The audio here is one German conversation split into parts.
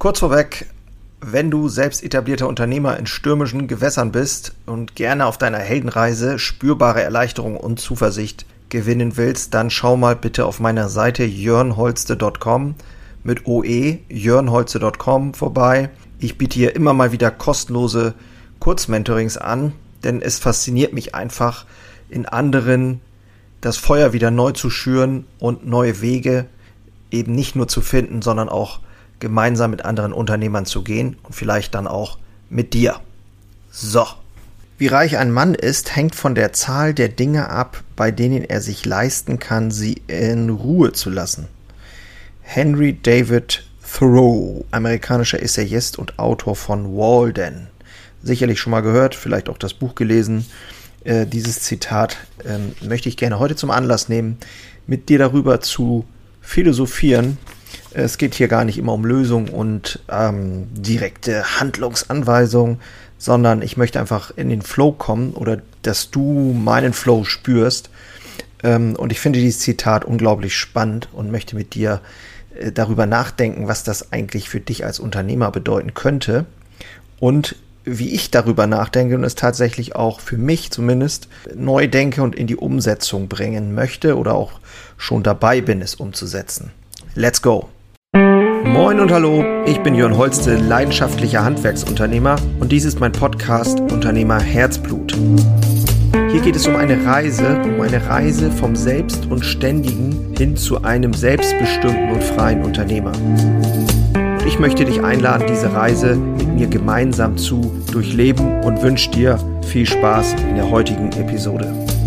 Kurz vorweg, wenn du selbst etablierter Unternehmer in stürmischen Gewässern bist und gerne auf deiner Heldenreise spürbare Erleichterung und Zuversicht gewinnen willst, dann schau mal bitte auf meiner Seite jörnholste.com mit OE, jörnholste.com vorbei. Ich biete hier immer mal wieder kostenlose Kurzmentorings an, denn es fasziniert mich einfach, in anderen das Feuer wieder neu zu schüren und neue Wege eben nicht nur zu finden, sondern auch gemeinsam mit anderen Unternehmern zu gehen und vielleicht dann auch mit dir. So. Wie reich ein Mann ist, hängt von der Zahl der Dinge ab, bei denen er sich leisten kann, sie in Ruhe zu lassen. Henry David Thoreau, amerikanischer Essayist und Autor von Walden. Sicherlich schon mal gehört, vielleicht auch das Buch gelesen. Dieses Zitat möchte ich gerne heute zum Anlass nehmen, mit dir darüber zu philosophieren. Es geht hier gar nicht immer um Lösungen und direkte Handlungsanweisungen, sondern ich möchte einfach in den Flow kommen oder dass du meinen Flow spürst. Und ich finde dieses Zitat unglaublich spannend und möchte mit dir darüber nachdenken, was das eigentlich für dich als Unternehmer bedeuten könnte und wie ich darüber nachdenke und es tatsächlich auch für mich zumindest neu denke und in die Umsetzung bringen möchte oder auch schon dabei bin, es umzusetzen. Let's go! Moin und hallo, ich bin Jörn Holste, leidenschaftlicher Handwerksunternehmer und dies ist mein Podcast Unternehmer Herzblut. Hier geht es um eine Reise vom Selbst und Ständigen hin zu einem selbstbestimmten und freien Unternehmer. Und ich möchte dich einladen, diese Reise mit mir gemeinsam zu durchleben und wünsche dir viel Spaß in der heutigen Episode.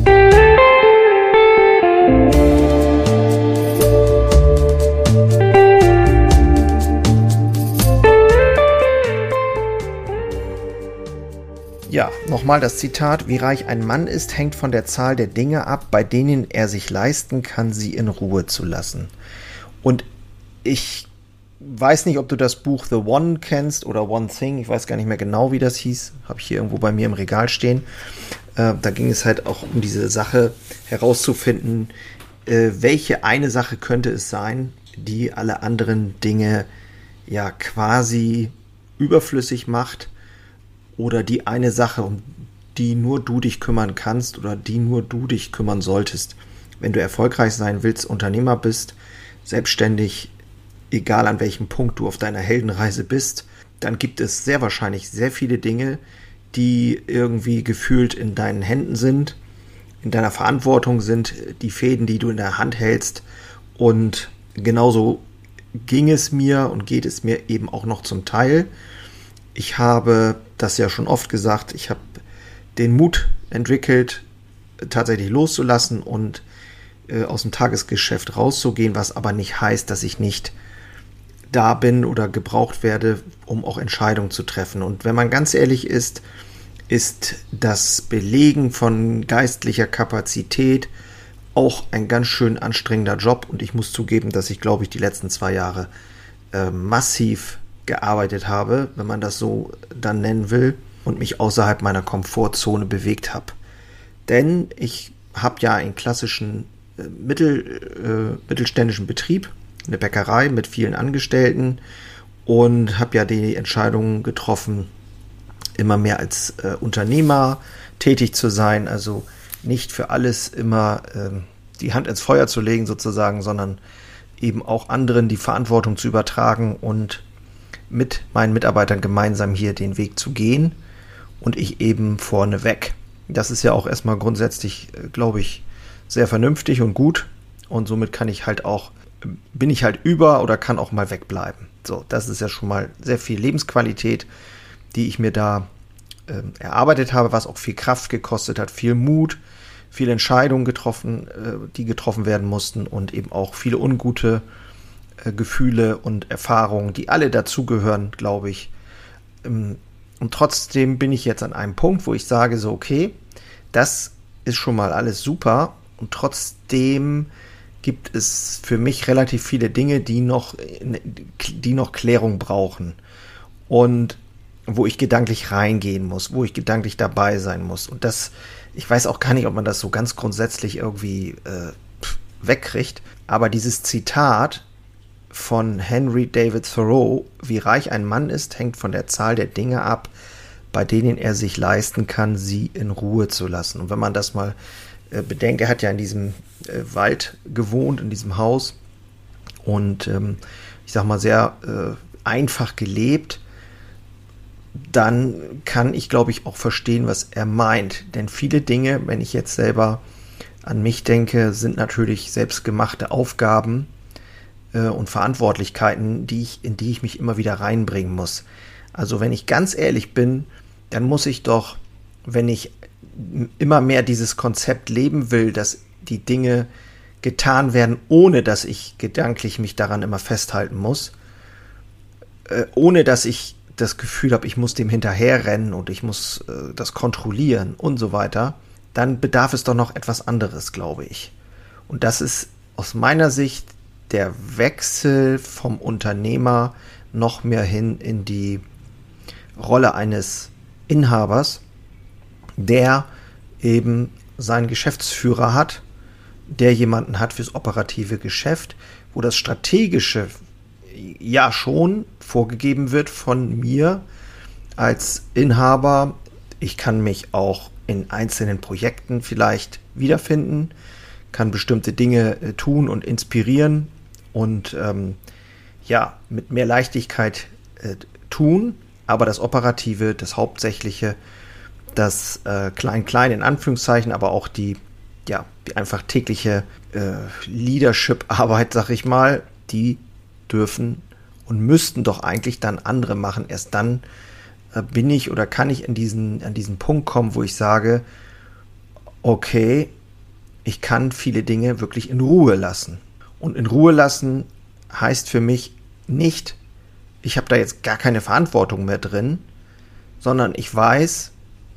Ja, nochmal das Zitat: Wie reich ein Mann ist, hängt von der Zahl der Dinge ab, bei denen er sich leisten kann, sie in Ruhe zu lassen. Und ich weiß nicht, ob du das Buch The One kennst oder One Thing, ich weiß gar nicht mehr genau, wie das hieß, habe ich hier irgendwo bei mir im Regal stehen. Da ging es halt auch um diese Sache herauszufinden, welche eine Sache könnte es sein, die alle anderen Dinge ja quasi überflüssig macht, oder die eine Sache, um die nur du dich kümmern kannst oder die nur du dich kümmern solltest. Wenn du erfolgreich sein willst, Unternehmer bist, selbstständig, egal an welchem Punkt du auf deiner Heldenreise bist, dann gibt es sehr wahrscheinlich sehr viele Dinge, die irgendwie gefühlt in deinen Händen sind, in deiner Verantwortung sind, die Fäden, die du in der Hand hältst. Und genauso ging es mir und geht es mir eben auch noch zum Teil. Ich habe das ja schon oft gesagt, ich habe den Mut entwickelt, tatsächlich loszulassen und aus dem Tagesgeschäft rauszugehen, was aber nicht heißt, dass ich nicht da bin oder gebraucht werde, um auch Entscheidungen zu treffen. Und wenn man ganz ehrlich ist, ist das Belegen von geistlicher Kapazität auch ein ganz schön anstrengender Job. Und ich muss zugeben, dass ich, glaube ich, die letzten 2 Jahre massiv gearbeitet habe, wenn man das so dann nennen will, und mich außerhalb meiner Komfortzone bewegt habe. Denn ich habe ja einen klassischen mittelständischen Betrieb, eine Bäckerei mit vielen Angestellten, und habe ja die Entscheidung getroffen, immer mehr als Unternehmer tätig zu sein, also nicht für alles immer die Hand ins Feuer zu legen sozusagen, sondern eben auch anderen die Verantwortung zu übertragen und mit meinen Mitarbeitern gemeinsam hier den Weg zu gehen und ich eben vorneweg. Das ist ja auch erstmal grundsätzlich, glaube ich, sehr vernünftig und gut, und somit bin ich halt über oder kann auch mal wegbleiben. So, das ist ja schon mal sehr viel Lebensqualität, die ich mir da erarbeitet habe, was auch viel Kraft gekostet hat, viel Mut, viele Entscheidungen getroffen, die getroffen werden mussten, und eben auch viele ungute Gefühle und Erfahrungen, die alle dazugehören, glaube ich. Und trotzdem bin ich jetzt an einem Punkt, wo ich sage so, okay, das ist schon mal alles super, und trotzdem gibt es für mich relativ viele Dinge, die noch Klärung brauchen und wo ich gedanklich reingehen muss, wo ich gedanklich dabei sein muss. Und das, ich weiß auch gar nicht, ob man das so ganz grundsätzlich irgendwie wegkriegt, aber dieses Zitat von Henry David Thoreau: Wie reich ein Mann ist, hängt von der Zahl der Dinge ab, bei denen er sich leisten kann, sie in Ruhe zu lassen. Und wenn man das mal bedenkt, er hat ja in diesem Wald gewohnt, in diesem Haus, und ich sag mal sehr einfach gelebt, dann kann ich, glaube ich, auch verstehen, was er meint. Denn viele Dinge, wenn ich jetzt selber an mich denke, sind natürlich selbstgemachte Aufgaben und Verantwortlichkeiten, in die ich mich immer wieder reinbringen muss. Also wenn ich ganz ehrlich bin, dann muss ich doch, wenn ich immer mehr dieses Konzept leben will, dass die Dinge getan werden, ohne dass ich gedanklich mich daran immer festhalten muss, ohne dass ich das Gefühl habe, ich muss dem hinterherrennen und ich muss das kontrollieren und so weiter, dann bedarf es doch noch etwas anderes, glaube ich. Und das ist aus meiner Sicht der Wechsel vom Unternehmer noch mehr hin in die Rolle eines Inhabers, der eben seinen Geschäftsführer hat, der jemanden hat fürs operative Geschäft, wo das Strategische ja schon vorgegeben wird von mir als Inhaber. Ich kann mich auch in einzelnen Projekten vielleicht wiederfinden, kann bestimmte Dinge tun und inspirieren und mit mehr Leichtigkeit tun, aber das Operative, das Hauptsächliche, das Klein-Klein in Anführungszeichen, aber auch die einfach tägliche Leadership-Arbeit, sag ich mal, die dürfen und müssten doch eigentlich dann andere machen. Erst dann bin ich oder kann ich an diesen Punkt kommen, wo ich sage, okay, ich kann viele Dinge wirklich in Ruhe lassen. Und in Ruhe lassen heißt für mich nicht, ich habe da jetzt gar keine Verantwortung mehr drin, sondern ich weiß,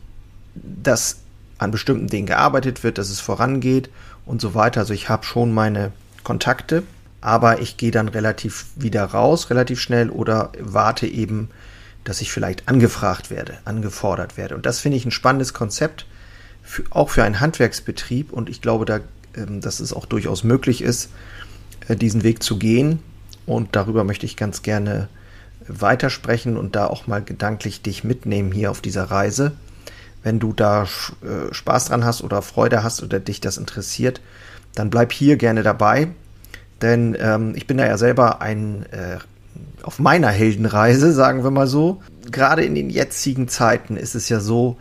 dass an bestimmten Dingen gearbeitet wird, dass es vorangeht und so weiter. Also ich habe schon meine Kontakte, aber ich gehe dann relativ wieder raus, relativ schnell, oder warte eben, dass ich vielleicht angefragt werde, angefordert werde. Und das finde ich ein spannendes Konzept, auch für einen Handwerksbetrieb. Und ich glaube, dass es auch durchaus möglich ist, diesen Weg zu gehen. Und darüber möchte ich ganz gerne weitersprechen und da auch mal gedanklich dich mitnehmen hier auf dieser Reise. Wenn du da Spaß dran hast oder Freude hast oder dich das interessiert, dann bleib hier gerne dabei. Denn ich bin da ja selber auf meiner Heldenreise, sagen wir mal so. Gerade in den jetzigen Zeiten ist es ja so,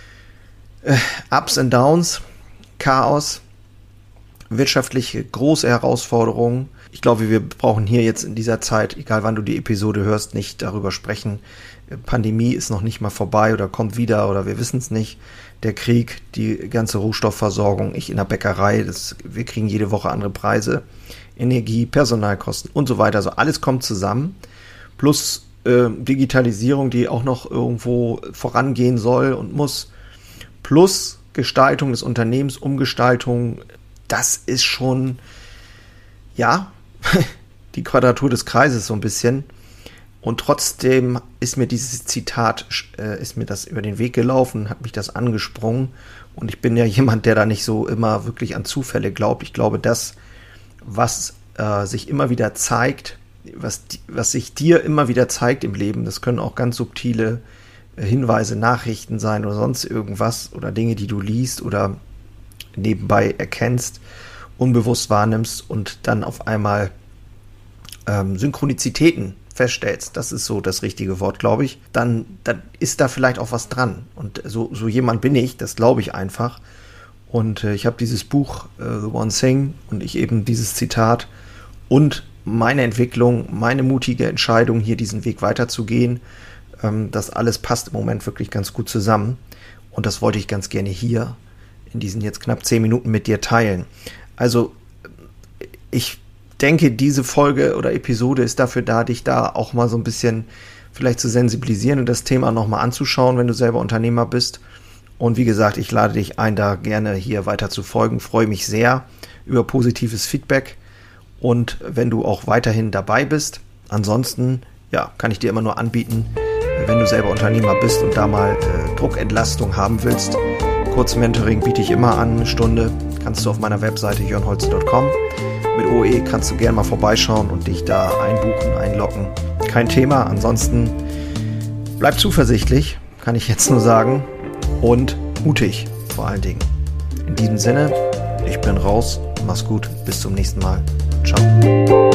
Ups and Downs, Chaos, wirtschaftliche große Herausforderungen. Ich glaube, wir brauchen hier jetzt in dieser Zeit, egal wann du die Episode hörst, nicht darüber sprechen. Pandemie ist noch nicht mal vorbei oder kommt wieder oder wir wissen es nicht. Der Krieg, die ganze Rohstoffversorgung, ich in der Bäckerei, wir kriegen jede Woche andere Preise, Energie, Personalkosten und so weiter. Also alles kommt zusammen. Plus Digitalisierung, die auch noch irgendwo vorangehen soll und muss. Plus Gestaltung des Unternehmens, Umgestaltung. Das ist schon, ja, die Quadratur des Kreises so ein bisschen. Und trotzdem ist mir dieses Zitat, ist mir das über den Weg gelaufen, hat mich das angesprungen. Und ich bin ja jemand, der da nicht so immer wirklich an Zufälle glaubt. Ich glaube, das, was sich immer wieder zeigt, was sich dir immer wieder zeigt im Leben, das können auch ganz subtile Hinweise, Nachrichten sein oder sonst irgendwas oder Dinge, die du liest oder nebenbei erkennst, unbewusst wahrnimmst und dann auf einmal Synchronizitäten feststellst, das ist so das richtige Wort, glaube ich, dann ist da vielleicht auch was dran. Und so jemand bin ich, das glaube ich einfach. Und ich habe dieses Buch, The One Thing, und ich eben dieses Zitat und meine Entwicklung, meine mutige Entscheidung, hier diesen Weg weiterzugehen, das alles passt im Moment wirklich ganz gut zusammen. Und das wollte ich ganz gerne hier in diesen jetzt knapp 10 Minuten mit dir teilen. Also ich denke, diese Folge oder Episode ist dafür da, dich da auch mal so ein bisschen vielleicht zu sensibilisieren und das Thema nochmal anzuschauen, wenn du selber Unternehmer bist. Und wie gesagt, ich lade dich ein, da gerne hier weiter zu folgen. Freue mich sehr über positives Feedback und wenn du auch weiterhin dabei bist. Ansonsten, ja, kann ich dir immer nur anbieten, wenn du selber Unternehmer bist und da mal Druckentlastung haben willst. Kurzmentoring biete ich immer an, eine Stunde. Kannst du auf meiner Webseite jörnholz.com. mit OE kannst du gerne mal vorbeischauen und dich da einbuchen, einloggen. Kein Thema, ansonsten bleib zuversichtlich, kann ich jetzt nur sagen, und mutig vor allen Dingen. In diesem Sinne, ich bin raus, mach's gut, bis zum nächsten Mal. Ciao.